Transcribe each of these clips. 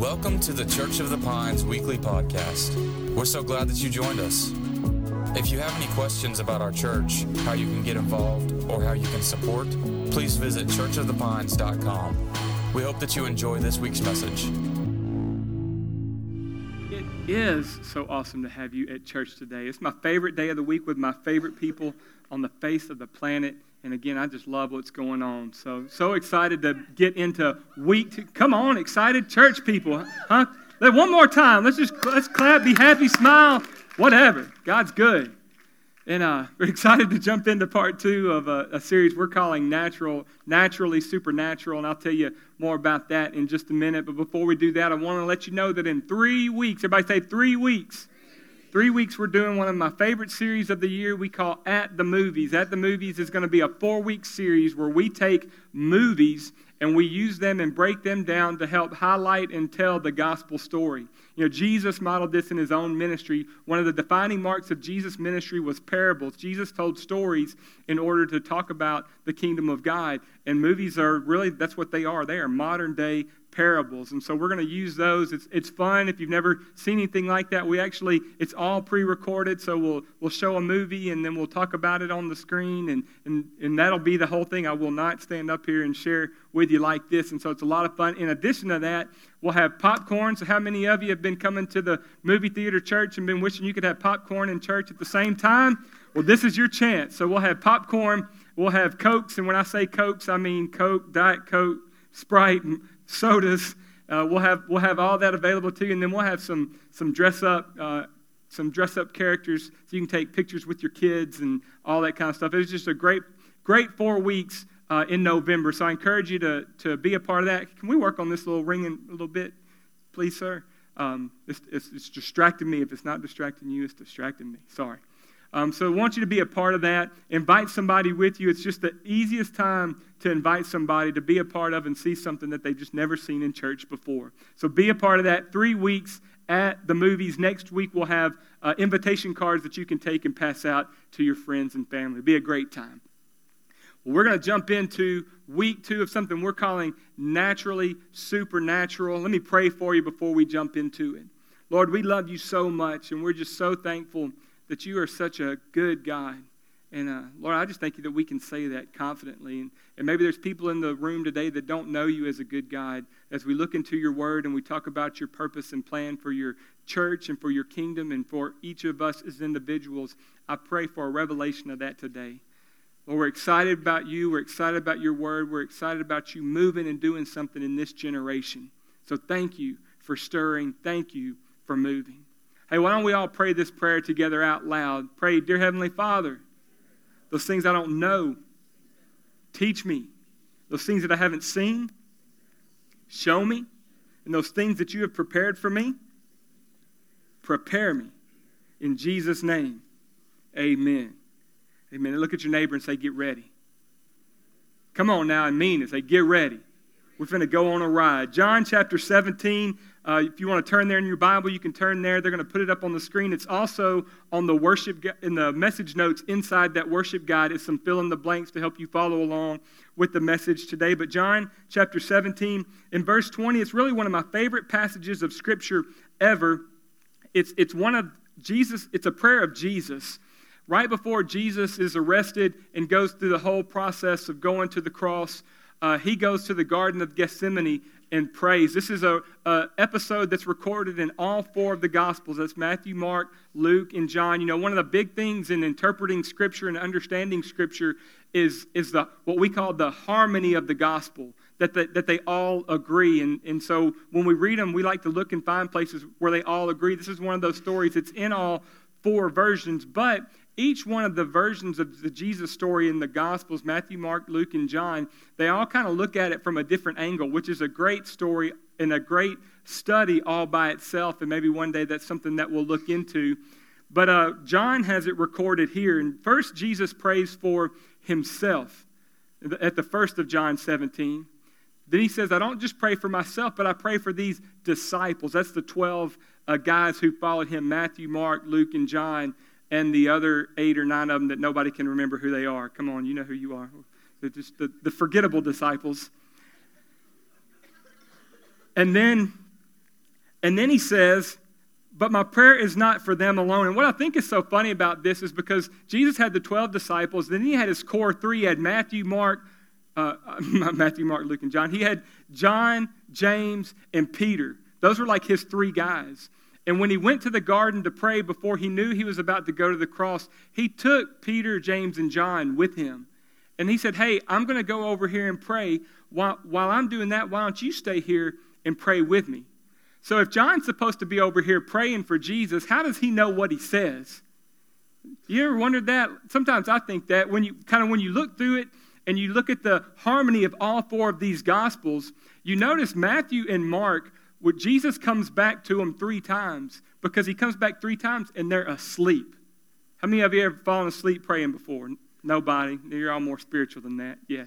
Welcome to the Church of the Pines weekly podcast. We're so glad that you joined us. If you have any questions about our church, how you can get involved, or how you can support, please visit churchofthepines.com. We hope that you enjoy this week's message. It is so awesome to have you at church today. It's my favorite day of the week with my favorite people on the face of the planet. And again, I just love what's going on. So excited to get into week two. Come on, excited church people, huh? One more time. Let's clap, be happy, smile, whatever. God's good. And we're excited to jump into part two of a series we're calling Naturally Supernatural. And I'll tell you more about that in just a minute. But before we do that, I want to let you know that in 3 weeks, everybody say 3 weeks. 3 weeks, we're doing one of my favorite series of the year we call At the Movies. At the Movies is going to be a 4-week series where we take movies and we use them and break them down to help highlight and tell the gospel story. You know, Jesus modeled this in his own ministry. One of the defining marks of Jesus' ministry was parables. Jesus told stories in order to talk about the kingdom of God. And movies are really, that's what they are. They are modern day parables. And so we're going to use those. It's fun. If you've never seen anything like that, it's all pre-recorded. So we'll show a movie and then we'll talk about it on the screen and that'll be the whole thing. I will not stand up here and share with you like this. And so it's a lot of fun. In addition to that, we'll have popcorn. So how many of you have been coming to the movie theater church and been wishing you could have popcorn in church at the same time? Well, this is your chance. So we'll have popcorn. We'll have Cokes. And when I say Cokes, I mean Coke, Diet Coke, Sprite, sodas. We'll have all that available to you, and then we'll have some dress up characters so you can take pictures with your kids and all that kind of stuff. It's just a great 4 weeks in November. So I encourage you to be a part of that. Can we work on this little ringing a little bit, please, sir? It's distracting me. If it's not distracting you, it's distracting me. Sorry. So I want you to be a part of that. Invite somebody with you. It's just the easiest time to invite somebody to be a part of and see something that they've just never seen in church before. So be a part of that. 3 weeks at the movies. Next week we'll have invitation cards that you can take and pass out to your friends and family. It'll be a great time. Well, we're going to jump into week 2 of something we're calling Naturally Supernatural. Let me pray for you before we jump into it. Lord, we love you so much, and we're just so thankful that you are such a good God. And Lord, I just thank you that we can say that confidently. And maybe there's people in the room today that don't know you as a good God. As we look into your word and we talk about your purpose and plan for your church and for your kingdom and for each of us as individuals, I pray for a revelation of that today. Lord, we're excited about you. We're excited about your word. We're excited about you moving and doing something in this generation. So thank you for stirring. Thank you for moving. Hey, why don't we all pray this prayer together out loud? Pray, dear Heavenly Father, those things I don't know, teach me. Those things that I haven't seen, show me. And those things that you have prepared for me, prepare me. In Jesus' name, amen. Amen. And look at your neighbor and say, get ready. Come on now and mean it. Say, get ready. We're going to go on a ride. John chapter 17. If you want to turn there in your Bible, you can turn there. They're going to put it up on the screen. It's also on the worship in the message notes inside that worship guide. It's some fill in the blanks to help you follow along with the message today. But John chapter 17, in verse 20, it's really one of my favorite passages of Scripture ever. It's one of Jesus. It's a prayer of Jesus. Right before Jesus is arrested and goes through the whole process of going to the cross, he goes to the Garden of Gethsemane and prays. This is a episode that's recorded in all 4 of the Gospels. That's Matthew, Mark, Luke, and John. You know, one of the big things in interpreting Scripture and understanding Scripture is what we call the harmony of the Gospel, that they all agree. And so when we read them, we like to look and find places where they all agree. This is one of those stories. It's in all 4 versions, but each one of the versions of the Jesus story in the Gospels, Matthew, Mark, Luke, and John, they all kind of look at it from a different angle, which is a great story and a great study all by itself. And maybe one day that's something that we'll look into. But John has it recorded here. And first, Jesus prays for himself at the first of John 17. Then he says, I don't just pray for myself, but I pray for these disciples. That's the 12 guys who followed him, Matthew, Mark, Luke, and John, and the other 8 or 9 of them that nobody can remember who they are. Come on, you know who you are. They're just the forgettable disciples. And then And then he says, but my prayer is not for them alone. And what I think is so funny about this is because Jesus had the 12 disciples, then he had his core three. He had Matthew, Mark, Luke, and John. He had John, James, and Peter. Those were like his three guys. And when he went to the garden to pray before he knew he was about to go to the cross, he took Peter, James, and John with him. And he said, hey, I'm going to go over here and pray. While I'm doing that, why don't you stay here and pray with me? So if John's supposed to be over here praying for Jesus, how does he know what he says? You ever wondered that? Sometimes I think that when you look through it and you look at the harmony of all four of these Gospels, you notice Matthew and Mark, where Jesus comes back to them 3 times, because he comes back 3 times and they're asleep. How many of you ever fallen asleep praying before? Nobody. You're all more spiritual than that. Yeah.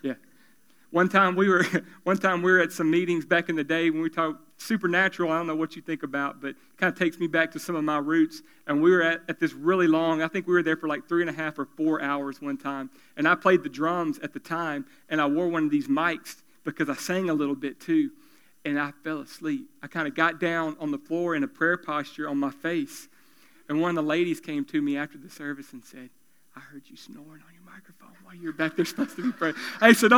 One time we were at some meetings back in the day when we talked supernatural. I don't know what you think about, but it kind of takes me back to some of my roots. And we were at this really long, I think we were there for like 3.5 or 4 hours one time. And I played the drums at the time, and I wore one of these mics because I sang a little bit too. And I fell asleep. I kind of got down on the floor in a prayer posture on my face. And one of the ladies came to me after the service and said, I heard you snoring on your microphone while you were back there supposed to be praying. Hey, so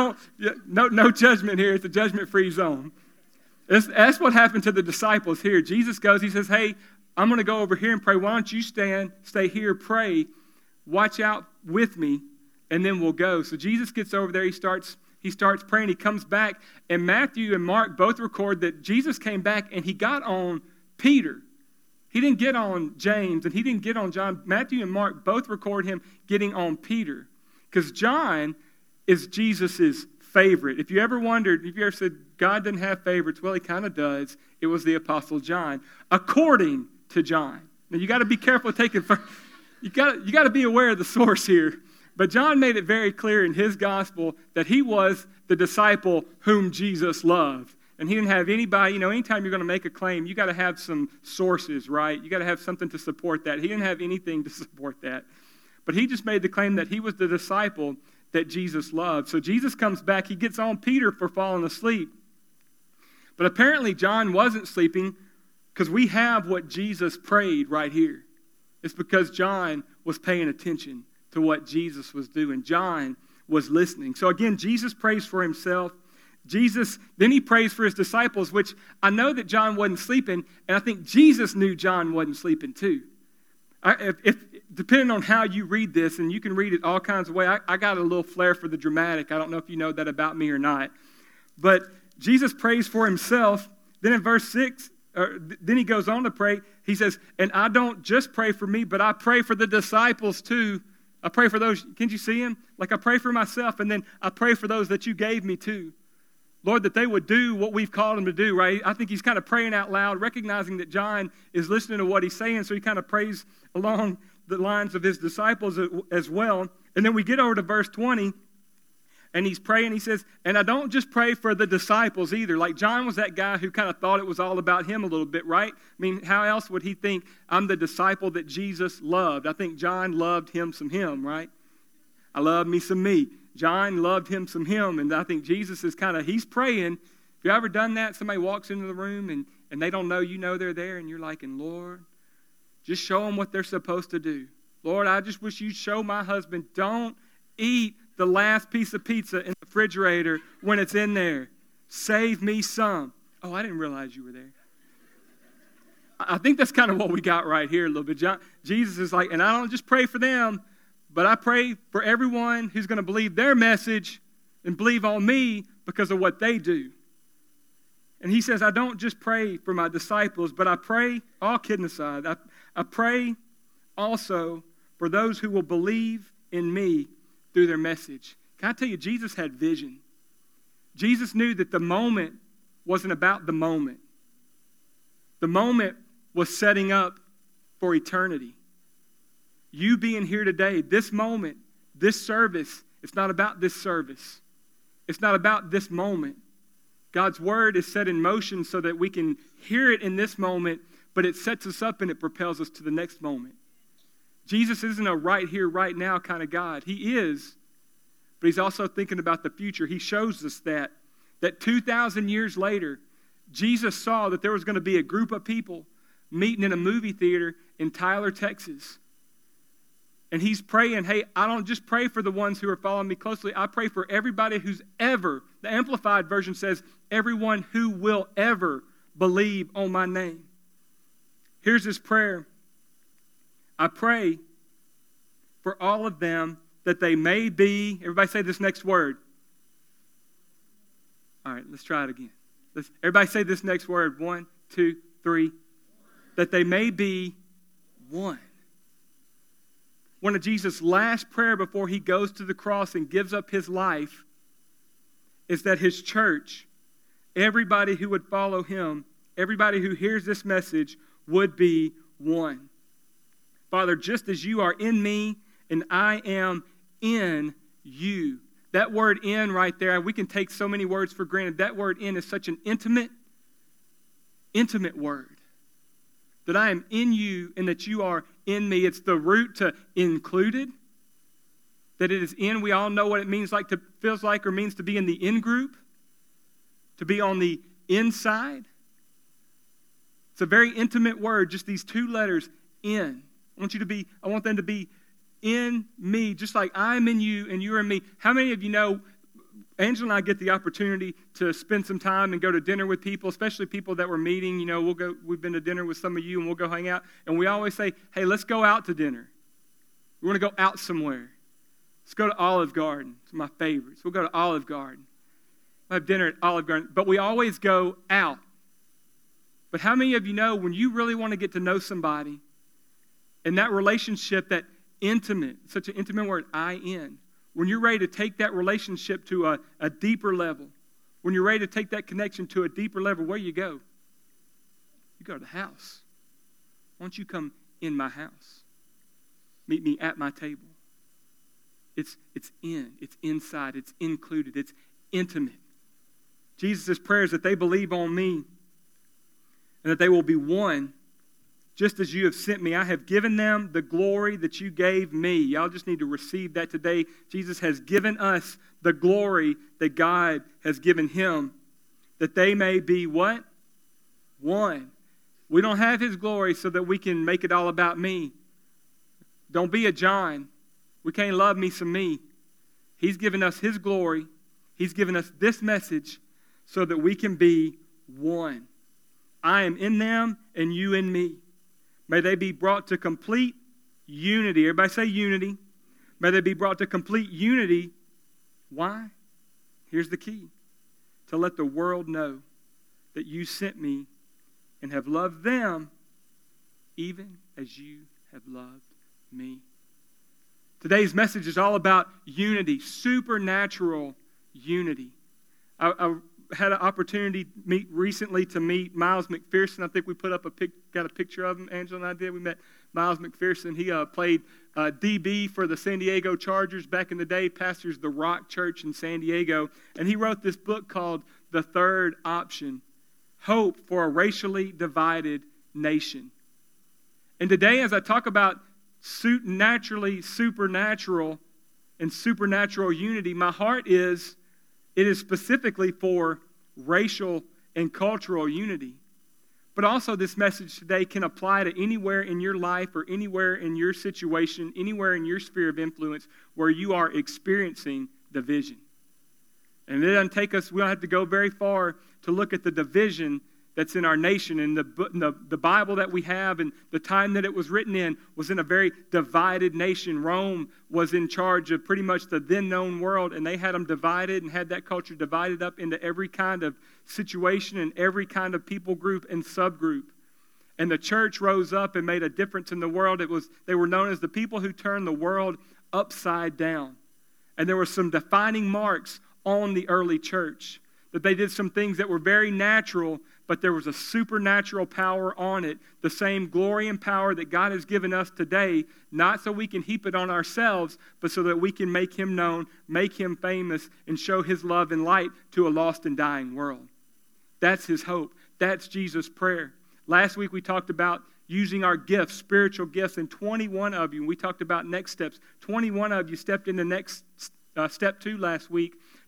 no judgment here. It's a judgment-free zone. That's what happened to the disciples here. Jesus goes, he says, hey, I'm going to go over here and pray. Why don't you stay here, pray, watch out with me, and then we'll go. So Jesus gets over there. He starts praying. He comes back, and Matthew and Mark both record that Jesus came back and he got on Peter. He didn't get on James, and he didn't get on John. Matthew and Mark both record him getting on Peter, because John is Jesus' favorite. If you ever wondered, if you ever said God doesn't have favorites, well, he kind of does. It was the Apostle John, according to John. Now, you got to be careful taking. You got to be aware of the source here. But John made it very clear in his gospel that he was the disciple whom Jesus loved. And he didn't have anybody, anytime you're going to make a claim, you got to have some sources, right? You got to have something to support that. He didn't have anything to support that. But he just made the claim that he was the disciple that Jesus loved. So Jesus comes back. He gets on Peter for falling asleep. But apparently John wasn't sleeping, because we have what Jesus prayed right here. It's because John was paying attention to what Jesus was doing. John was listening. So again, Jesus prays for himself. Then he prays for his disciples, which I know that John wasn't sleeping, and I think Jesus knew John wasn't sleeping too. Depending on how you read this, and you can read it all kinds of ways, I got a little flair for the dramatic. I don't know if you know that about me or not. But Jesus prays for himself. Then in verse 6, then he goes on to pray. He says, and I don't just pray for me, but I pray for the disciples too. I pray for those. Can't you see him? Like, I pray for myself, and then I pray for those that you gave me too. Lord, that they would do what we've called them to do, right? I think he's kind of praying out loud, recognizing that John is listening to what he's saying, so he kind of prays along the lines of his disciples as well. And then we get over to verse 20, and he's praying. He says, and I don't just pray for the disciples either. Like, John was that guy who kind of thought it was all about him a little bit, right? I mean, how else would he think I'm the disciple that Jesus loved? I think John loved him some him, right? I love me some me. John loved him some him, and I think Jesus is he's praying. Have you ever done that? Somebody walks into the room, and they don't know you know they're there, and you're like, and Lord, just show them what they're supposed to do. Lord, I just wish you'd show my husband, don't eat the last piece of pizza in the refrigerator when it's in there. Save me some. Oh, I didn't realize you were there. I think that's kind of what we got right here a little bit. Jesus is like, and I don't just pray for them, but I pray for everyone who's going to believe their message and believe on me because of what they do. And he says, I don't just pray for my disciples, but I pray, all kidding aside, I pray also for those who will believe in me through their message. Can I tell you, Jesus had vision. Jesus knew that the moment wasn't about the moment. The moment was setting up for eternity. You being here today, this moment, this service, it's not about this service. It's not about this moment. God's word is set in motion so that we can hear it in this moment, but it sets us up and it propels us to the next moment. Jesus isn't a right here, right now kind of God. He is, but he's also thinking about the future. He shows us that 2,000 years later, Jesus saw that there was going to be a group of people meeting in a movie theater in Tyler, Texas. And he's praying, hey, I don't just pray for the ones who are following me closely. I pray for everybody who's ever, the Amplified Version says, everyone who will ever believe on my name. Here's his prayer. I pray for all of them that they may be, everybody say this next word. All right, let's try it again. Everybody say this next word. 1, 2, 3. That they may be one. One of Jesus' last prayer before he goes to the cross and gives up his life is that his church, everybody who would follow him, everybody who hears this message would be one. Father, just as you are in me and I am in you. That word in right there, we can take so many words for granted. That word in is such an intimate word. That I am in you and that you are in me. It's the root to included. That it is in. We all know what it feels like or means to be in the in group. To be on the inside. It's a very intimate word, just these two letters, in. I want them to be in me, just like I'm in you and you're in me. How many of you know, Angela and I get the opportunity to spend some time and go to dinner with people, especially people that we're meeting. You know, we've been to dinner with some of you and we'll go hang out. And we always say, hey, let's go out to dinner. We want to go out somewhere. Let's go to Olive Garden. It's my favorites. We'll go to Olive Garden. We'll have dinner at Olive Garden. But we always go out. But how many of you know when you really want to get to know somebody and that relationship, that intimate, such an intimate word, when you're ready to take that relationship to a deeper level, when you're ready to take that connection to a deeper level, where you go? You go to the house. Why don't you come in my house? Meet me at my table. It's inside, it's included, it's intimate. Jesus' prayer is that they believe on me and that they will be one. Just as you have sent me, I have given them the glory that you gave me. Y'all just need to receive that today. Jesus has given us the glory that God has given him, that they may be what? One. We don't have his glory so that we can make it all about me. Don't be a John. We can't love me some me. He's given us his glory. He's given us this message so that we can be one. I am in them and you in me. May they be brought to complete unity. Everybody say unity. May they be brought to complete unity. Why? Here's the key. To let the world know that you sent me and have loved them even as you have loved me. Today's message is all about unity, supernatural unity. I had an opportunity recently to meet Miles McPherson. I think we got a picture of him. Angela and I did. We met Miles McPherson. He played DB for the San Diego Chargers back in the day, pastors the Rock Church in San Diego. And he wrote this book called The Third Option, Hope for a Racially Divided Nation. And today, as I talk about naturally supernatural and supernatural unity, my heart is, it is specifically for racial and cultural unity. But also this message today can apply to anywhere in your life or anywhere in your situation, anywhere in your sphere of influence where you are experiencing division. And it doesn't take us, we don't have to go very far to look at the division that's in our nation. And the Bible that we have and the time that it was written in was in a very divided nation. Rome was in charge of pretty much the then known world, and they had them divided and had that culture divided up into every kind of situation and every kind of people group and subgroup. And the church rose up and made a difference in the world. They were known as the people who turned the world upside down. And there were some defining marks on the early church, that they did some things that were very natural, but there was a supernatural power on it, the same glory and power that God has given us today, not so we can heap it on ourselves, but so that we can make him known, make him famous, and show his love and light to a lost and dying world. That's his hope. That's Jesus' prayer. Last week we talked about using our gifts, spiritual gifts, and 21 of you, we talked about next steps. 21 of you stepped into next step 2 last week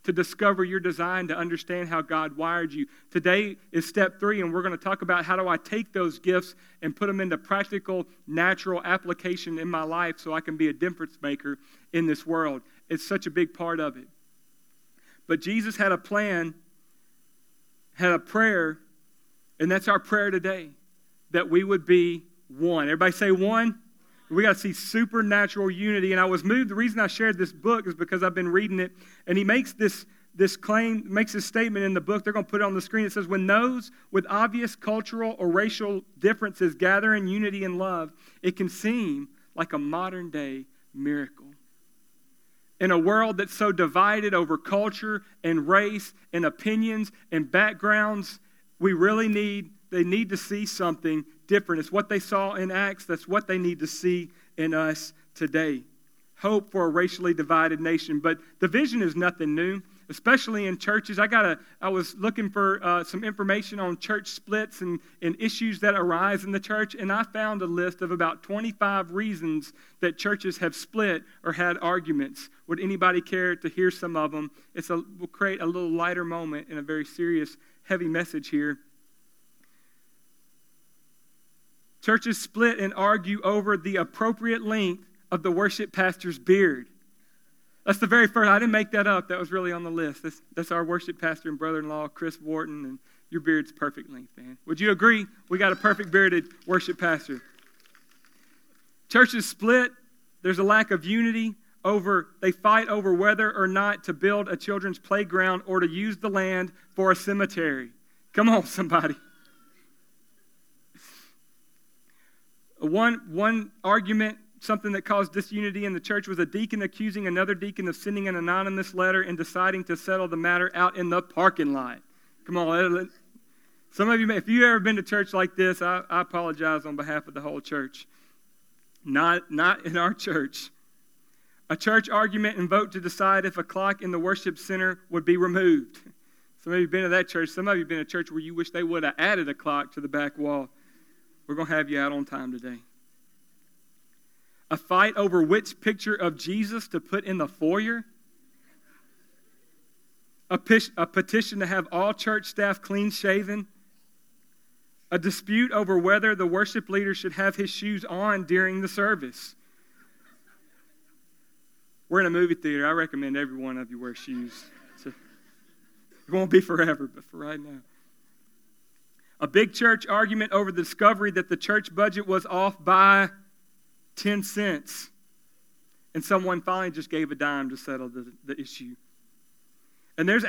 to discover your design, to understand how God wired you. Today is step 3, and we're going to talk about how do I take those gifts and put them into practical, natural application in my life so I can be a difference maker in this world. It's such a big part of it. But Jesus had a plan, had a prayer, and that's our prayer today, that we would be one. Everybody say one. We got to see supernatural unity. And I was moved. The reason I shared this book is because I've been reading it. And he makes this claim, makes this statement in the book. They're going to put it on the screen. It says, when those with obvious cultural or racial differences gather in unity and love, it can seem like a modern day miracle. In a world that's so divided over culture and race and opinions and backgrounds, they need to see something different. It's what they saw in Acts. That's what they need to see in us today. Hope for a racially divided nation. But division is nothing new, especially in churches. I was looking for some information on church splits and issues that arise in the church, and I found a list of about 25 reasons that churches have split or had arguments. Would anybody care to hear some of them? We'll create a little lighter moment in a very serious, heavy message here. Churches split and argue over the appropriate length of the worship pastor's beard. That's the very first. I didn't make that up. That was really on the list. That's our worship pastor and brother-in-law, Chris Wharton, and your beard's perfect length, man. Would you agree? We got a perfect bearded worship pastor. Churches split. There's a lack of unity. They fight over whether or not to build a children's playground or to use the land for a cemetery. Come on, somebody. One argument, something that caused disunity in the church, was a deacon accusing another deacon of sending an anonymous letter and deciding to settle the matter out in the parking lot. Come on. Some of you, if you've ever been to church like this, I apologize on behalf of the whole church. Not in our church. A church argument and vote to decide if a clock in the worship center would be removed. Some of you have been to that church. Some of you have been to a church where you wish they would have added a clock to the back wall. We're going to have you out on time today. A fight over which picture of Jesus to put in the foyer. A petition to have all church staff clean-shaven. A dispute over whether the worship leader should have his shoes on during the service. We're in a movie theater. I recommend every one of you wear shoes. It won't be forever, but for right now. A big church argument over the discovery that the church budget was off by 10 cents. And someone finally just gave a dime to settle the issue. And there's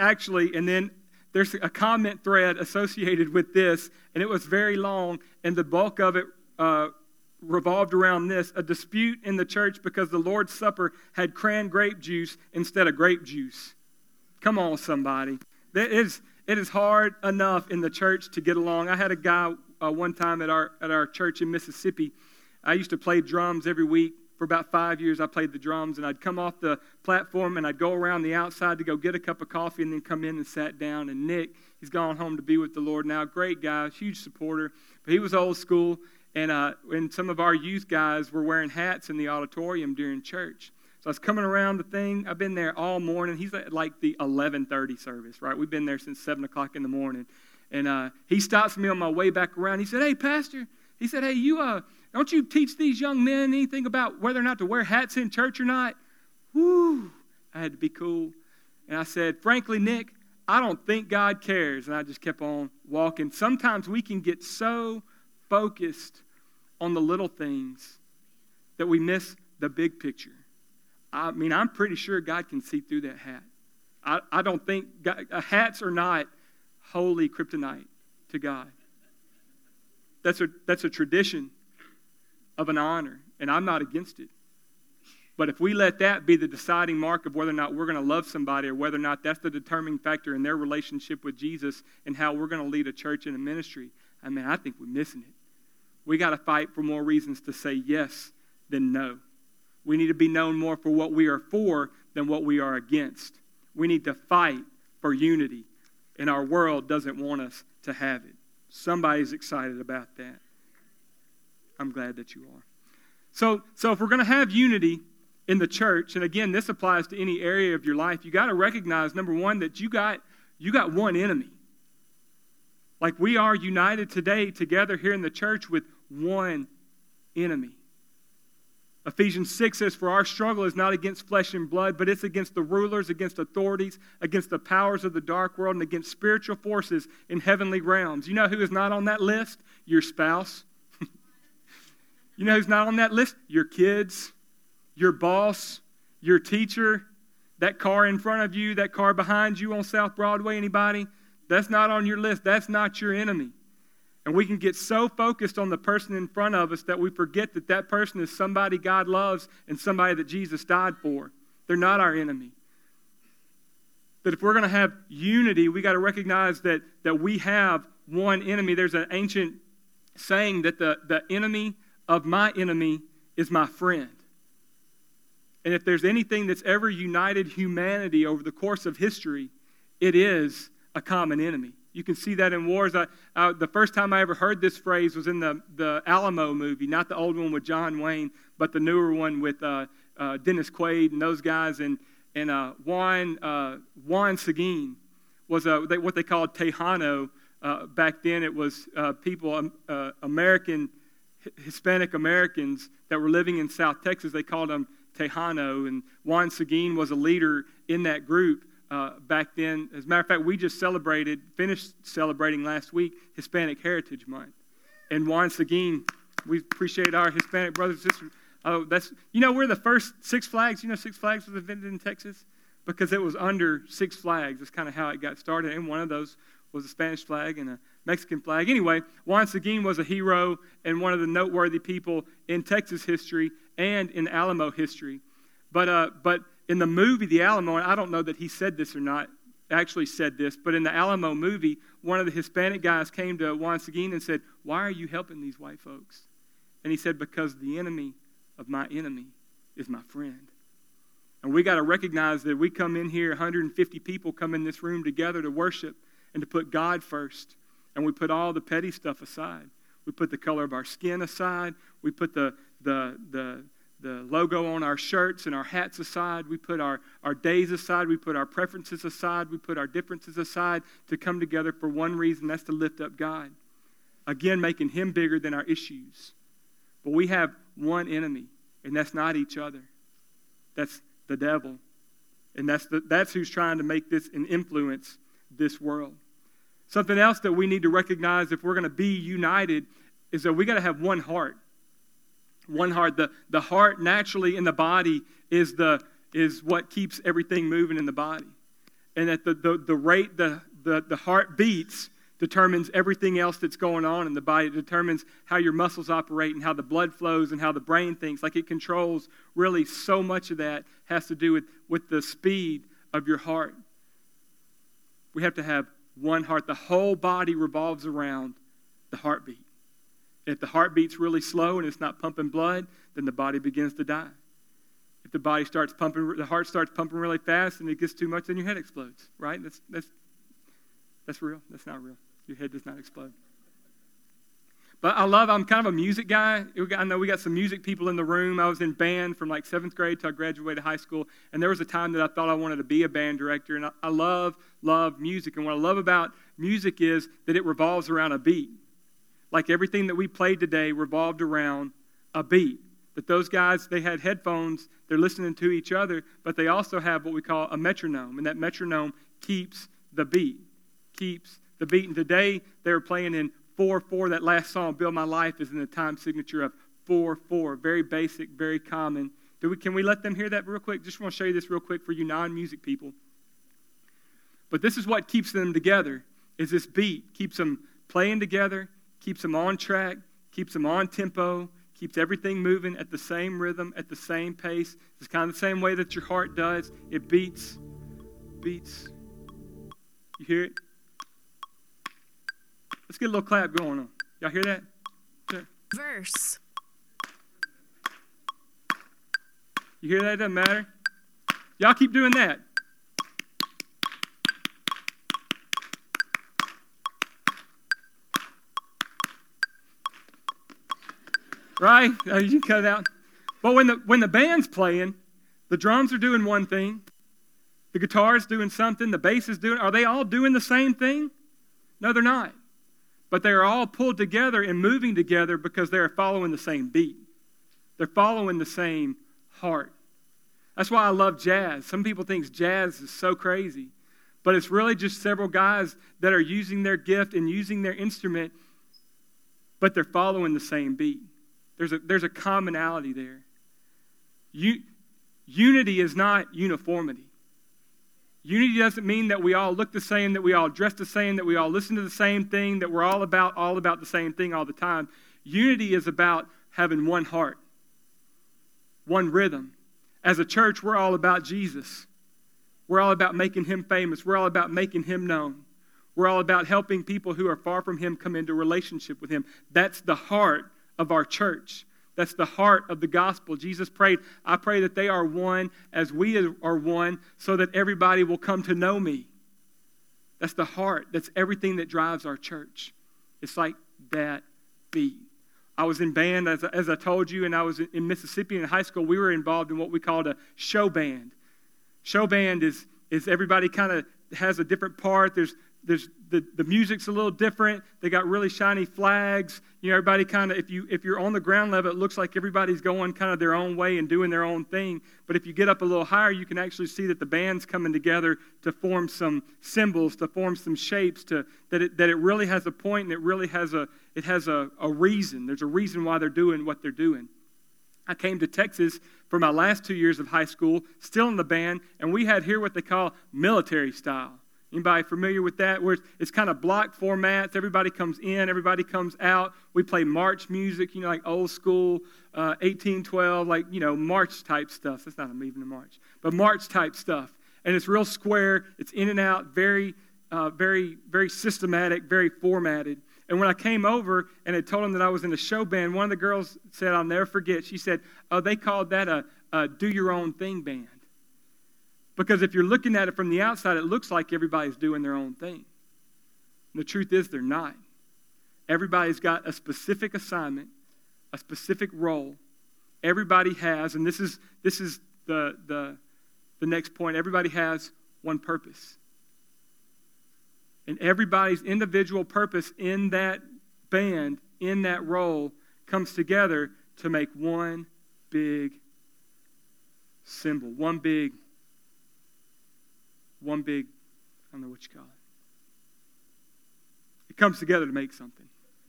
a comment thread associated with this, and it was very long, and the bulk of it revolved around this: a dispute in the church because the Lord's Supper had canned grape juice instead of grape juice. Come on, somebody. It is hard enough in the church to get along. I had a guy one time at our church in Mississippi. I used to play drums every week. For about 5 years, I played the drums, and I'd come off the platform, and I'd go around the outside to go get a cup of coffee, and then come in and sat down. And Nick, he's gone home to be with the Lord now. Great guy, huge supporter, but he was old school, and some of our youth guys were wearing hats in the auditorium during church. So I was coming around the thing. I've been there all morning. He's at like the 11:30 service, right? We've been there since 7 o'clock in the morning. And he stops me on my way back around. He said, "Hey, Pastor." He said, "Hey, don't you teach these young men anything about whether or not to wear hats in church or not?" Woo! I had to be cool. And I said, "Frankly, Nick, I don't think God cares." And I just kept on walking. Sometimes we can get so focused on the little things that we miss the big picture. I mean, I'm pretty sure God can see through that hat. I don't think hats are not holy kryptonite to God. That's a tradition of an honor, and I'm not against it. But if we let that be the deciding mark of whether or not we're going to love somebody, or whether or not that's the determining factor in their relationship with Jesus and how we're going to lead a church and a ministry, I think we're missing it. We got to fight for more reasons to say yes than no. We need to be known more for what we are for than what we are against. We need to fight for unity, and our world doesn't want us to have it. Somebody's excited about that. I'm glad that you are. So if we're going to have unity, in the church, and again, this applies to any area of your life, you got to recognize, number one, that you got one enemy. Like we are united today together here in the church with one enemy. Ephesians 6 says, for our struggle is not against flesh and blood, but it's against the rulers, against authorities, against the powers of the dark world, and against spiritual forces in heavenly realms. You know who is not on that list? Your spouse. You know who's not on that list? Your kids, your boss, your teacher, that car in front of you, that car behind you on South Broadway, anybody? That's not on your list. That's not your enemy. And we can get so focused on the person in front of us that we forget that that person is somebody God loves and somebody that Jesus died for. They're not our enemy. That if we're going to have unity, we got to recognize that we have one enemy. There's an ancient saying that the enemy of my enemy is my friend. And if there's anything that's ever united humanity over the course of history, it is a common enemy. You can see that in wars. The first time I ever heard this phrase was in the Alamo movie, not the old one with John Wayne, but the newer one with Dennis Quaid and those guys. And Juan Seguin was what they called Tejano. Back then it was people, Hispanic Americans that were living in South Texas. They called them Tejano. And Juan Seguin was a leader in that group. Back then. As a matter of fact, we just finished celebrating last week Hispanic Heritage Month. And once again, we appreciate our Hispanic brothers and sisters. Oh, we're the first Six Flags. You know Six Flags was invented in Texas? Because it was under Six Flags. That's kind of how it got started. And one of those was a Spanish flag and a Mexican flag. Anyway, Juan Seguin was a hero and one of the noteworthy people in Texas history and in Alamo history. But in the movie, The Alamo, and I don't know that he said this or not, actually said this, but in the Alamo movie, one of the Hispanic guys came to Juan Seguin and said, why are you helping these white folks? And he said, because the enemy of my enemy is my friend. And we got to recognize that we come in here, 150 people come in this room together to worship and to put God first. And we put all the petty stuff aside. We put the color of our skin aside. We put the logo on our shirts and our hats aside. We put our days aside. We put our preferences aside. We put our differences aside to come together for one reason. That's to lift up God. Again, making Him bigger than our issues. But we have one enemy, and that's not each other. That's the devil. And that's who's trying to make this and influence this world. Something else that we need to recognize if we're going to be united is that we got to have one heart. One heart. The heart naturally in the body is what keeps everything moving in the body. And that the rate the heart beats determines everything else that's going on in the body. It determines how your muscles operate and how the blood flows and how the brain thinks. Like it controls really so much of that has to do with the speed of your heart. We have to have one heart. The whole body revolves around the heartbeat. If the heartbeat's really slow and it's not pumping blood, then the body begins to die. If the heart starts pumping really fast and it gets too much, then your head explodes, right? That's real. That's not real. Your head does not explode. But I'm kind of a music guy. I know we got some music people in the room. I was in band from like 7th grade till I graduated high school. And there was a time that I thought I wanted to be a band director. And I love music. And what I love about music is that it revolves around a beat. Like everything that we played today revolved around a beat. That those guys, they had headphones, they're listening to each other, but they also have what we call a metronome. And that metronome keeps the beat. Keeps the beat. And today they were playing in 4/4. That last song, Build My Life, is in the time signature of 4/4. Very basic, very common. Can we let them hear that real quick? Just want to show you this real quick for you non-music people. But this is what keeps them together, is this beat. Keeps them playing together, keeps them on track, keeps them on tempo, keeps everything moving at the same rhythm, at the same pace. It's kind of the same way that your heart does. It beats. You hear it? Let's get a little clap going on. Y'all hear that? Sure. Verse. You hear that? It doesn't matter. Y'all keep doing that. Right? You can cut it out. But when the band's playing, The drums are doing one thing. The guitar is doing something. The bass is doing. Are they all doing the same thing? No, they're not. But they are all pulled together and moving together because they are following the same beat. They're following the same heart. That's why I love jazz. Some people think jazz is so crazy. But it's really just several guys that are using their gift and using their instrument, but they're following the same beat. There's a commonality there. Unity is not uniformity. Unity doesn't mean that we all look the same, that we all dress the same, that we all listen to the same thing, that we're all about the same thing all the time. Unity is about having one heart, one rhythm. As a church, we're all about Jesus. We're all about making him famous. We're all about making him known. We're all about helping people who are far from him come into relationship with him. That's the heart of our church. That's the heart of the gospel. Jesus prayed, I pray that they are one as we are one so that everybody will come to know me. That's the heart. That's everything that drives our church. It's like that beat. I was in band, as I told you, and I was in Mississippi in high school. We were involved in what we called a show band. Show band is everybody kind of has a different part. There's the music's a little different. They got really shiny flags. You know, everybody kind of, if you're on the ground level, it looks like everybody's going kind of their own way and doing their own thing. But if you get up a little higher, you can actually see that the band's coming together to form some symbols, to form some shapes, that it really has a point and it really has a reason. There's a reason why they're doing what they're doing. I came to Texas for my last 2 years of high school, still in the band, and we had here what they call military style. Anybody familiar with that? Where it's kind of block formats. Everybody comes in, everybody comes out. We play march music, like old school, 1812, march type stuff. That's not even a march, but march type stuff. And it's real square. It's in and out, very, very, very systematic, very formatted. And when I came over and had told them that I was in a show band, one of the girls said, I'll never forget, she said, oh, they called that a do-your-own-thing band. Because if you're looking at it from the outside, it looks like everybody's doing their own thing. And the truth is they're not. Everybody's got a specific assignment, a specific role. Everybody has, and this is the next point, everybody has one purpose. And everybody's individual purpose in that band, in that role, comes together to make one big symbol, one big, I don't know what you call it. It comes together to make something.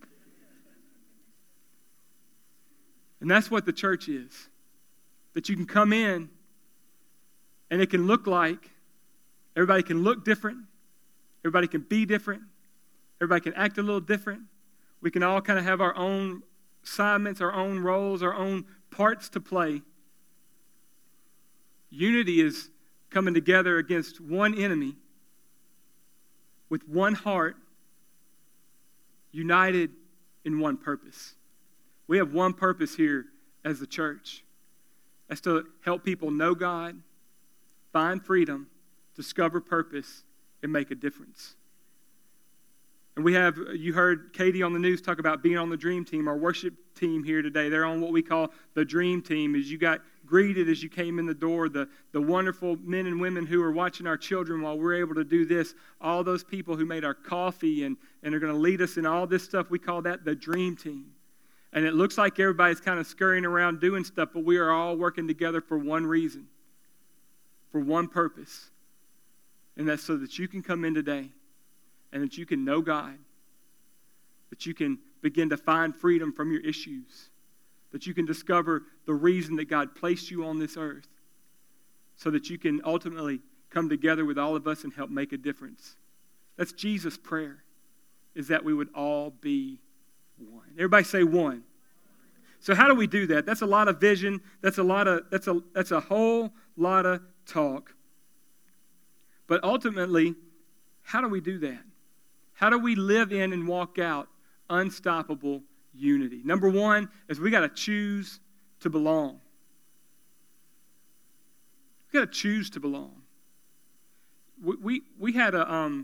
And that's what the church is. That you can come in and it can look like, everybody can look different. Everybody can be different. Everybody can act a little different. We can all kind of have our own assignments, our own roles, our own parts to play. Unity is coming together against one enemy with one heart, united in one purpose. We have one purpose here as the church. That's to help people know God, find freedom, discover purpose, and make a difference. And you heard Katie on the news talk about being on the Dream Team, our worship team here today. They're on what we call the Dream Team. As you got greeted as you came in the door, the wonderful men and women who are watching our children while we're able to do this, all those people who made our coffee and are going to lead us in all this stuff, we call that the Dream Team. And it looks like everybody's kind of scurrying around doing stuff, but we are all working together for one reason, for one purpose. And that's so that you can come in today and that you can know God, that you can begin to find freedom from your issues, that you can discover the reason that God placed you on this earth, so that you can ultimately come together with all of us and help make a difference. That's Jesus' prayer, is that we would all be one. Everybody say one. So how do we do that? That's a lot of vision. That's a whole lot of talk. But ultimately, how do we do that? How do we live in and walk out unstoppable unity? Number one is we got to choose to belong. We got to choose to belong. We had a I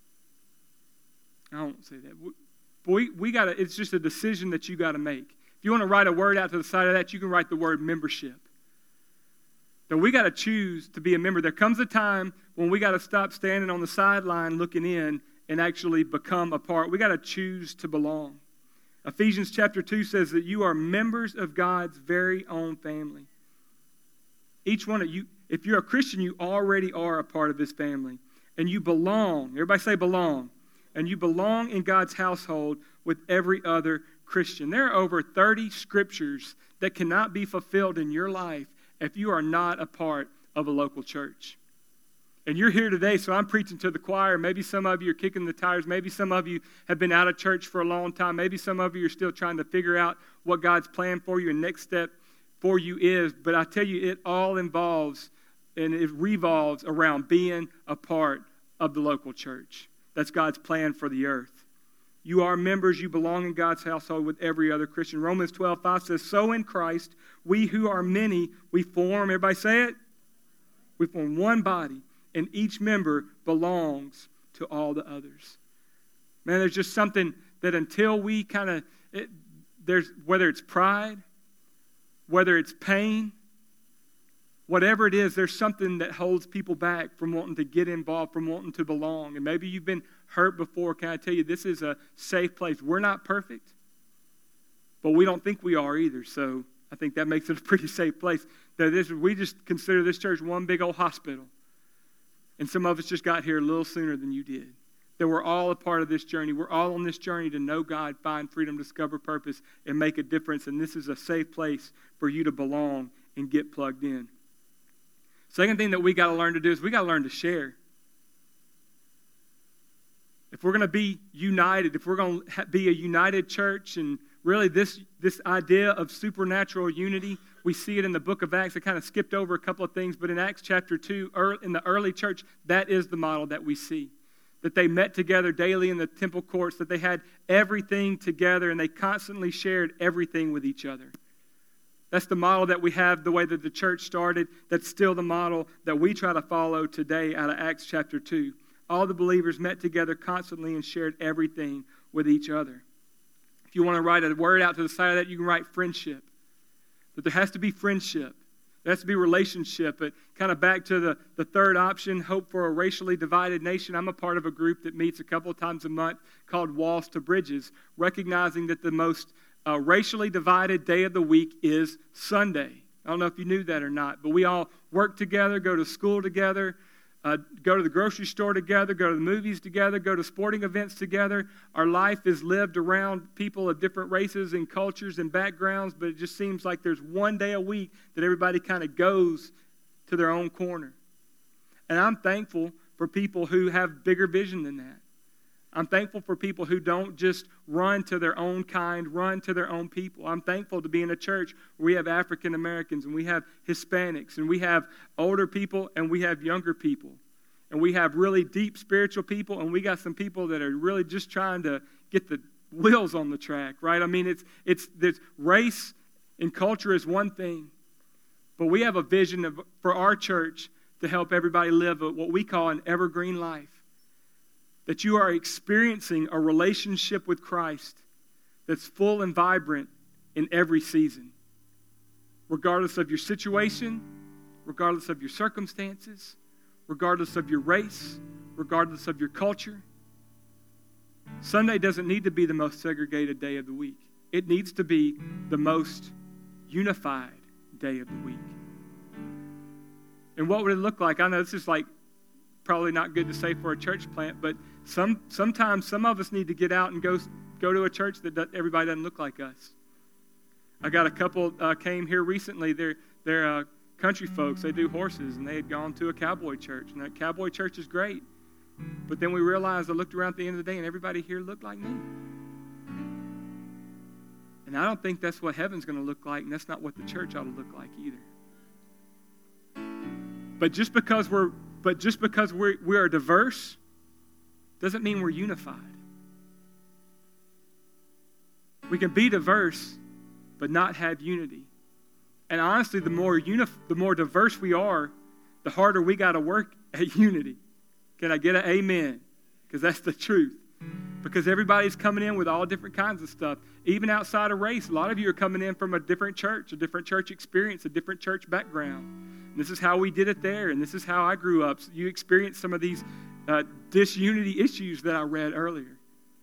won't say that. We got to. It's just a decision that you got to make. If you want to write a word out to the side of that, you can write the word membership. that we got to choose to be a member. There comes a time when we got to stop standing on the sideline looking in and actually become a part. We got to choose to belong. Ephesians chapter 2 says that you are members of God's very own family. Each one of you, if you're a Christian, you already are a part of this family. And you belong. Everybody say belong. And you belong in God's household with every other Christian. There are over 30 scriptures that cannot be fulfilled in your life if you are not a part of a local church. And you're here today, so I'm preaching to the choir. Maybe some of you are kicking the tires. Maybe some of you have been out of church for a long time. Maybe some of you are still trying to figure out what God's plan for you and next step for you is. But I tell you, it all involves and it revolves around being a part of the local church. That's God's plan for the earth. You are members. You belong in God's household with every other Christian. Romans 12:5 says, so in Christ, we who are many, we form, everybody say it? We form one body, and each member belongs to all the others. Man, there's just something that until we there's whether it's pride, whether it's pain, whatever it is, there's something that holds people back from wanting to get involved, from wanting to belong. And maybe you've been hurt before. Can I tell you, this is a safe place. We're not perfect, but we don't think we are either. So I think that makes it a pretty safe place. We just consider this church one big old hospital. And some of us just got here a little sooner than you did. That we're all a part of this journey. We're all on this journey to know God, find freedom, discover purpose, and make a difference. And this is a safe place for you to belong and get plugged in. Second thing that we got to learn to do is we got to learn to share. If we're going to be united, if we're going to be a united church, and really this idea of supernatural unity, we see it in the book of Acts. I kind of skipped over a couple of things, but in Acts chapter 2, in the early church, that is the model that we see. That they met together daily in the temple courts, that they had everything together, and they constantly shared everything with each other. That's the model that we have, the way that the church started. That's still the model that we try to follow today out of Acts chapter 2. All the believers met together constantly and shared everything with each other. If you want to write a word out to the side of that, you can write friendship. But there has to be friendship. There has to be relationship. But kind of back to the third option, hope for a racially divided nation. I'm a part of a group that meets a couple of times a month called Walls to Bridges, recognizing that the most racially divided day of the week is Sunday. I don't know if you knew that or not, but we all work together, go to school together, go to the grocery store together, go to the movies together, go to sporting events together. Our life is lived around people of different races and cultures and backgrounds, but it just seems like there's one day a week that everybody kind of goes to their own corner. And I'm thankful for people who have bigger vision than that. I'm thankful for people who don't just run to their own kind, run to their own people. I'm thankful to be in a church where we have African Americans and we have Hispanics and we have older people and we have younger people. And we have really deep spiritual people and we got some people that are really just trying to get the wheels on the track, right? I mean, there's race and culture is one thing, but we have a vision for our church to help everybody live what we call an evergreen life. That you are experiencing a relationship with Christ that's full and vibrant in every season. Regardless of your situation, regardless of your circumstances, regardless of your race, regardless of your culture. Sunday doesn't need to be the most segregated day of the week. It needs to be the most unified day of the week. And what would it look like? I know this is probably not good to say for a church plant, but sometimes some of us need to get out and go to a church that everybody doesn't look like us. I got a couple came here recently. They're country folks. They do horses, and they had gone to a cowboy church. And that cowboy church is great. But then we realized, I looked around at the end of the day, and everybody here looked like me. And I don't think that's what heaven's going to look like, and that's not what the church ought to look like either. But just because we are diverse doesn't mean we're unified. We can be diverse, but not have unity. And honestly, the more diverse we are, the harder we got to work at unity. Can I get an amen? Because that's the truth. Because everybody's coming in with all different kinds of stuff. Even outside of race, a lot of you are coming in from a different church experience, a different church background. This is how we did it there, and this is how I grew up. So you experienced some of these disunity issues that I read earlier.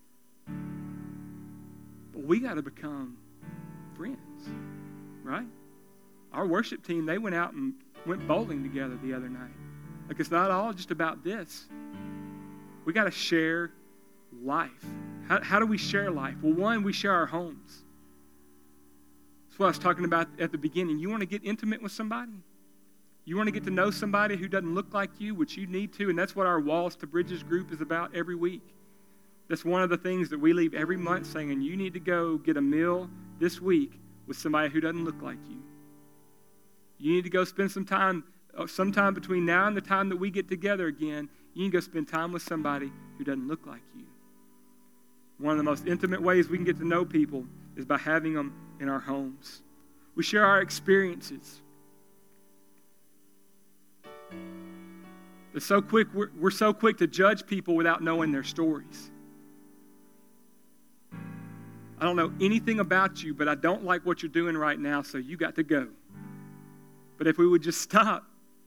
But we got to become friends, right? Our worship team, they went out and went bowling together the other night. Like, it's not all just about this. We got to share life. How do we share life? Well, one, we share our homes. That's what I was talking about at the beginning. You want to get intimate with somebody? You want to get to know somebody who doesn't look like you, which you need to, and that's what our Walls to Bridges group is about every week. That's one of the things that we leave every month saying, you need to go get a meal this week with somebody who doesn't look like you. You need to go spend sometime between now and the time that we get together again, you need to go spend time with somebody who doesn't look like you. One of the most intimate ways we can get to know people is by having them in our homes. We share our experiences. We're so quick to judge people without knowing their stories. I don't know anything about you, but I don't like what you're doing right now, so you got to go. But if we would just stop,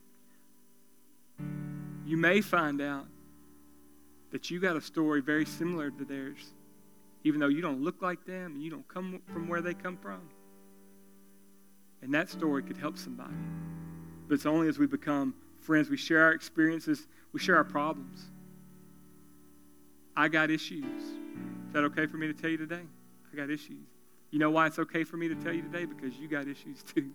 you may find out that you got a story very similar to theirs, even though you don't look like them and you don't come from where they come from. And that story could help somebody. But it's only as we become friends, we share our experiences, we share our problems. I got issues. Is that okay for me to tell you today? I got issues. You know why it's okay for me to tell you today? Because you got issues too.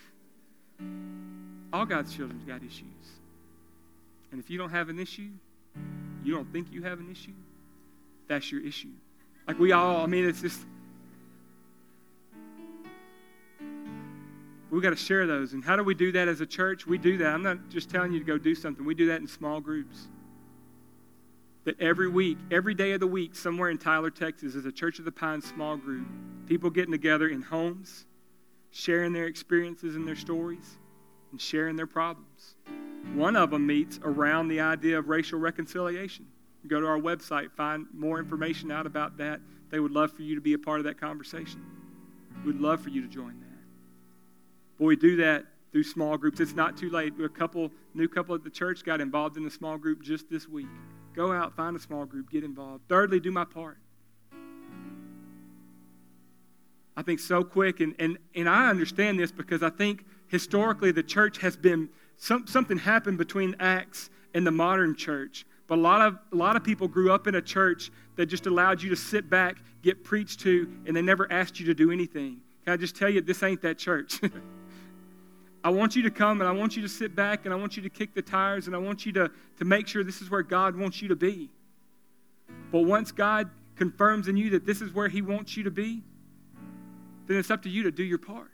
All God's children got issues. And if you don't have an issue, you don't think you have an issue, that's your issue. Like it's just, we got to share those. And how do we do that as a church? We do that. I'm not just telling you to go do something. We do that in small groups. That every week, every day of the week, somewhere in Tyler, Texas, is a Church of the Pines small group. People getting together in homes, sharing their experiences and their stories, and sharing their problems. One of them meets around the idea of racial reconciliation. Go to our website, find more information out about that. They would love for you to be a part of that conversation. We'd love for you to join that. But we do that through small groups. It's not too late. A new couple at the church got involved in a small group just this week. Go out, find a small group, get involved. Thirdly, do my part. I think so quick, and I understand this because I think historically the church has been, something happened between Acts and the modern church. But a lot of people grew up in a church that just allowed you to sit back, get preached to, and they never asked you to do anything. Can I just tell you, this ain't that church. I want you to come, and I want you to sit back, and I want you to kick the tires, and I want you to make sure this is where God wants you to be. But once God confirms in you that this is where He wants you to be, then it's up to you to do your part.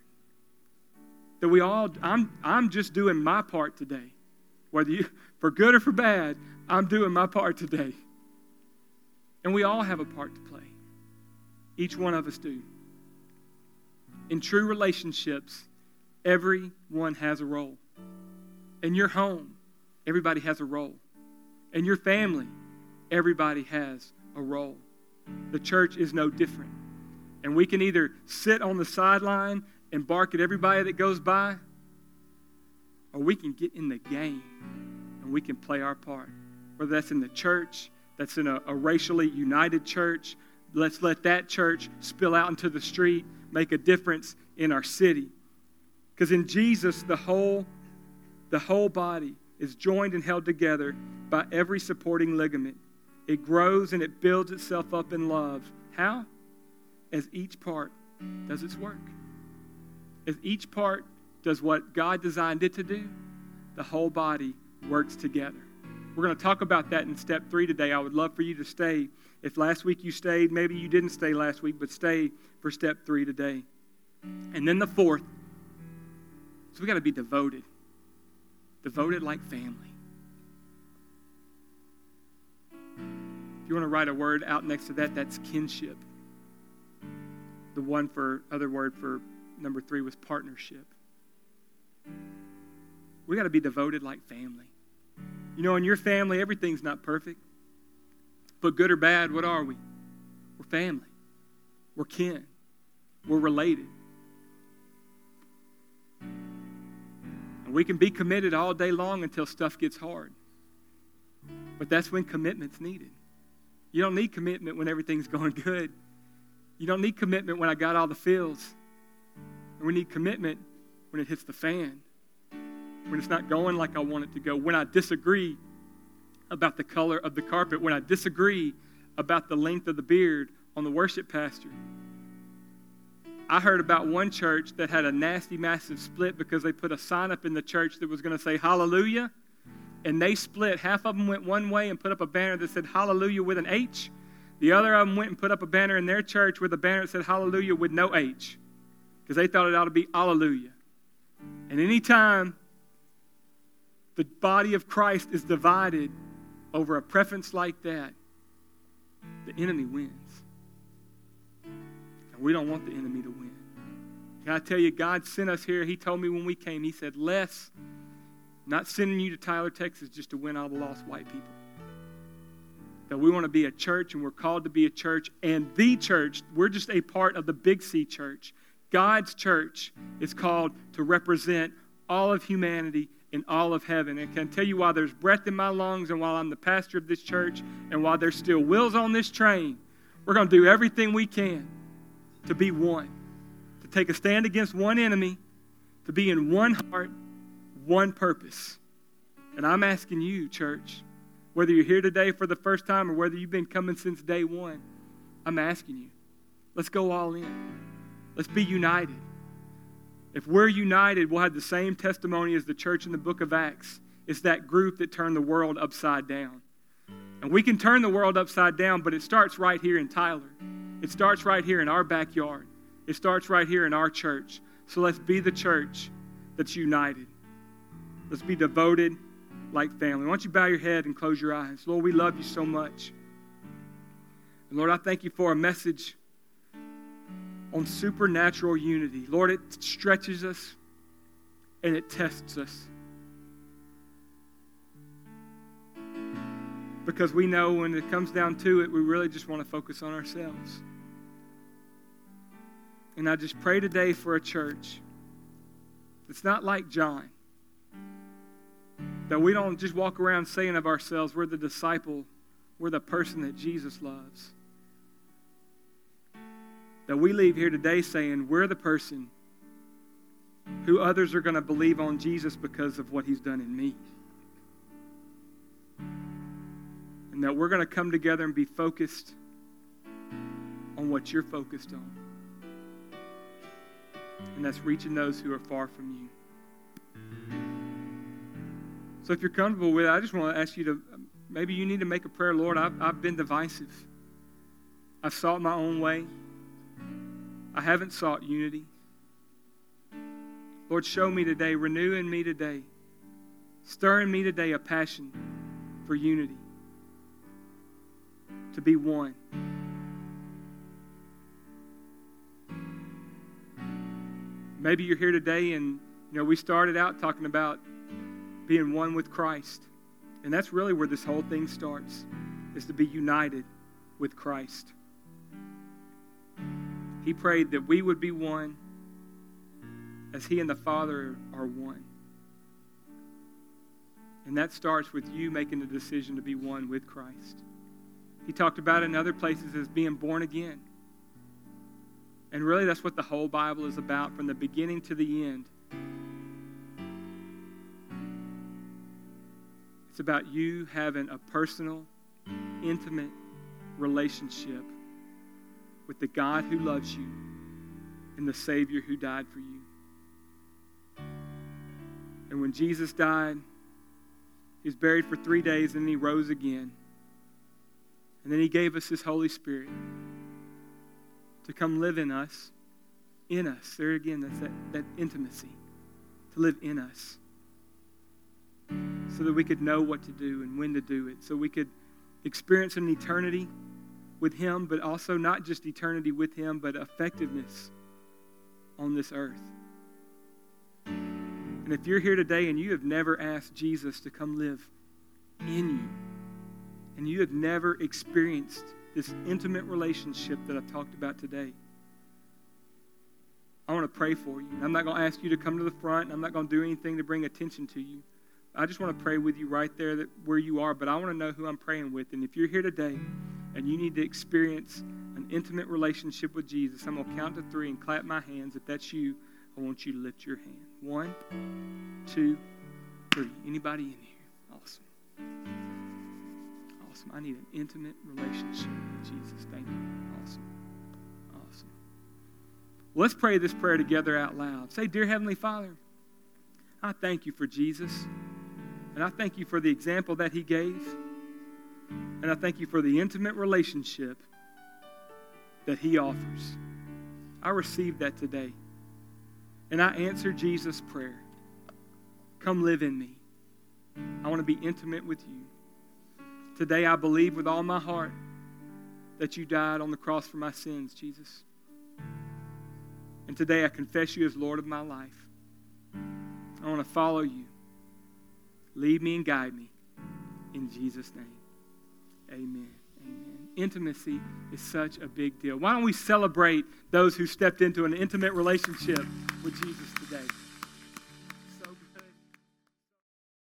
That I'm just doing my part today. Whether you, for good or for bad, I'm doing my part today. And we all have a part to play. Each one of us do. In true relationships, everyone has a role. In your home, everybody has a role. In your family, everybody has a role. The church is no different. And we can either sit on the sideline and bark at everybody that goes by, or we can get in the game and we can play our part. Whether that's in the church, that's in a racially united church, let's let that church spill out into the street, make a difference in our city. Because in Jesus, the whole body is joined and held together by every supporting ligament. It grows and it builds itself up in love. How? As each part does its work. As each part does what God designed it to do, the whole body works together. We're going to talk about that in step 3 today. I would love for you to stay. If last week you stayed, maybe you didn't stay last week, but stay for step 3 today. And then the 4th, so we got to be devoted. Devoted like family. If you want to write a word out next to that, that's kinship. The other word for number 3 was partnership. We got to be devoted like family. You know, in your family, everything's not perfect. But good or bad, what are we? We're family. We're kin. We're related. And And we can be committed all day long until stuff gets hard. But that's when commitment's needed. You don't need commitment when everything's going good. You don't need commitment when I got all the feels. And we need commitment when it hits the fan. When it's not going like I want it to go. When I disagree about the color of the carpet. When I disagree about the length of the beard on the worship pastor. I heard about one church that had a nasty, massive split because they put a sign up in the church that was going to say hallelujah. And they split. Half of them went one way and put up a banner that said hallelujah with an H. The other of them went and put up a banner in their church with a banner that said hallelujah with no H. Because they thought it ought to be alleluia. And anytime the body of Christ is divided over a preference like that, the enemy wins. And we don't want the enemy to win. Can I tell you, God sent us here. He told me when we came, he said, Les, not sending you to Tyler, Texas just to win all the lost white people. That we want to be a church, and we're called to be a church. And the church, we're just a part of the Big C church. God's church is called to represent all of humanity and all of heaven. And can I tell you, while there's breath in my lungs and while I'm the pastor of this church and while there's still wheels on this train, we're going to do everything we can to be one, to take a stand against one enemy, to be in one heart, one purpose. And I'm asking you, church, whether you're here today for the first time or whether you've been coming since day one, I'm asking you, let's go all in. Let's be united. If we're united, we'll have the same testimony as the church in the book of Acts. It's that group that turned the world upside down. And we can turn the world upside down, but it starts right here in Tyler. It starts right here in our backyard. It starts right here in our church. So let's be the church that's united. Let's be devoted like family. Why don't you bow your head and close your eyes? Lord, we love you so much. And Lord, I thank you for a message on supernatural unity. Lord, it stretches us and it tests us. Because we know when it comes down to it, we really just want to focus on ourselves. And I just pray today for a church that's not like John. That we don't just walk around saying of ourselves, we're the disciple, we're the person that Jesus loves. That we leave here today saying, we're the person who others are going to believe on Jesus because of what he's done in me. And that we're going to come together and be focused on what you're focused on. And that's reaching those who are far from you. So if you're comfortable with it, I just want to ask you to, maybe you need to make a prayer. Lord, I've been divisive. I've sought my own way. I haven't sought unity. Lord, show me today, renew in me today, stir in me today a passion for unity, to be one. Maybe you're here today and, we started out talking about being one with Christ. And that's really where this whole thing starts, is to be united with Christ. He prayed that we would be one as he and the Father are one. And that starts with you making the decision to be one with Christ. He talked about it in other places as being born again. And really that's what the whole Bible is about from the beginning to the end. It's about you having a personal, intimate relationship with the God who loves you and the Savior who died for you. And when Jesus died, he was buried for 3 days and then he rose again. And then he gave us his Holy Spirit to come live in us. There again, that's that intimacy. To live in us. So that we could know what to do and when to do it. So we could experience an eternity with him, but also not just eternity with him, but effectiveness on this earth. And if you're here today and you have never asked Jesus to come live in you, and you have never experienced this intimate relationship that I've talked about today, I want to pray for you. I'm not going to ask you to come to the front. I'm not going to do anything to bring attention to you. I just want to pray with you right there where you are, but I want to know who I'm praying with. And if you're here today and you need to experience an intimate relationship with Jesus, I'm going to count to 3 and clap my hands. If that's you, I want you to lift your hand. 1, 2, 3. Anybody in here? Awesome. Awesome. I need an intimate relationship with Jesus. Thank you. Awesome. Awesome. Well, let's pray this prayer together out loud. Say, Dear Heavenly Father, I thank you for Jesus. And I thank you for the example that he gave. And I thank you for the intimate relationship that he offers. I received that today. And I answer Jesus' prayer. Come live in me. I want to be intimate with you. Today I believe with all my heart that you died on the cross for my sins, Jesus. And today I confess you as Lord of my life. I want to follow you. Lead me and guide me. In Jesus' name, amen. Amen. Intimacy is such a big deal. Why don't we celebrate those who stepped into an intimate relationship with Jesus today?